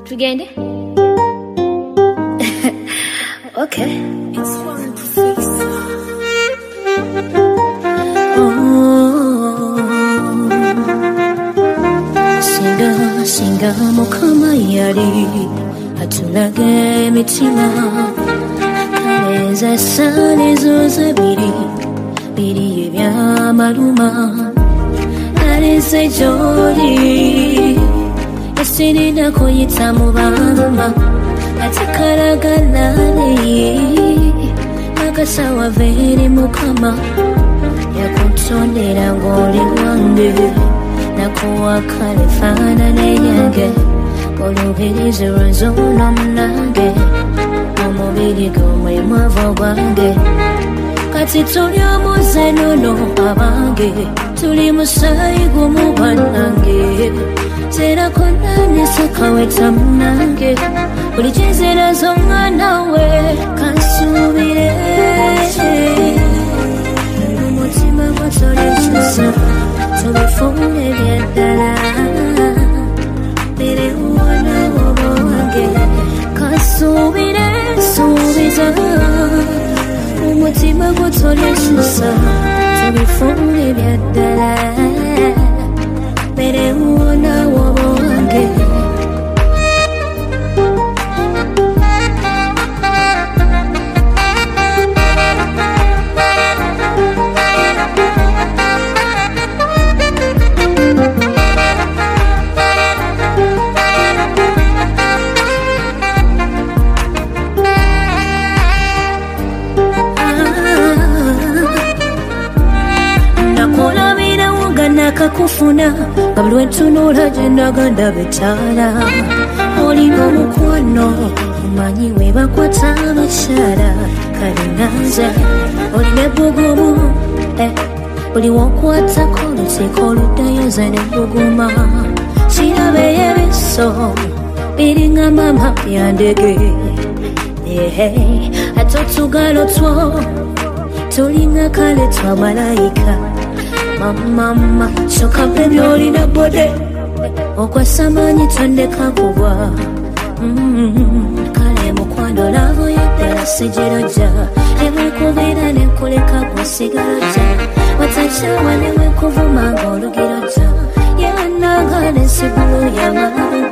Tugende? Okay. It's fun to fix. Singa mukama yali atulage emitima kaleza sale zoze biri ebyamaluma aleze gyoli esirina kuyita mu bama atikalagalane akasawa veri mukama yakutondera ng'oli wange nakuwa kalifaanane yange olubirizi lwenzula munange omubiri gumwe mwavu gwange kati tuli omuzenono abange tuli musayi gumu bannange zerakonanisa kaweta munange buli kizera z'omwana we kansuubire umutima gwatolekisa tubifune byaddala bere uwana wobo wange kansuubire suubiza umutima gwatolekisa tubifune byaddala bere uwana wobo wange kakufuna kabuli wentunula gyendaga betaala olina omukwano omanyi webakwata abakyala kalinanza olina ebbugumu buli wokwatako oluteeka oluddayoza nebbuguma kirabe yebiso biringa mama byandege ate otugalo two tulinga kale twa malayika mama shokampe byolina bode okwasamanyi tondeka kugwa kale mukwano lavo yaddala sigiroja ewekubeera nenkuleka gwesigaroja watakyawa newekuvuma nga olugiroja yewananga nensigulu yamabu